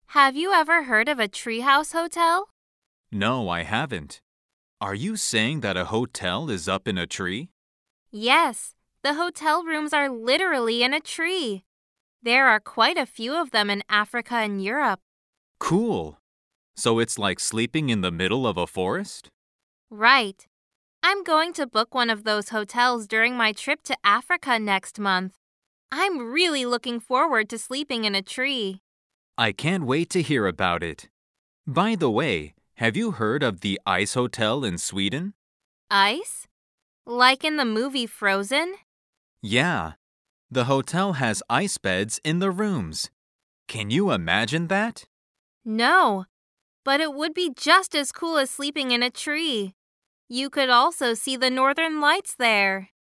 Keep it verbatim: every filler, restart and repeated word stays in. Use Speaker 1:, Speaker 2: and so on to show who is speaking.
Speaker 1: Have you ever heard of a treehouse hotel?
Speaker 2: No, I haven't. Are you saying that a hotel is up in a tree?
Speaker 1: Yes, the hotel rooms are literally in a tree. There are quite a few of them in Africa and Europe.
Speaker 2: Cool. So it's like sleeping in the middle of a forest?
Speaker 1: Right. I'm going to book one of those hotels during my trip to Africa next month. I'm really looking forward to sleeping in a tree.
Speaker 2: I can't wait to hear about it. By the way, have you heard of the Ice Hotel in Sweden?
Speaker 1: Ice? Like in the movie Frozen?
Speaker 2: Yeah. The hotel has ice beds in the rooms. Can you imagine that?
Speaker 1: No, but it would be just as cool as sleeping in a tree. You could also see the northern lights there.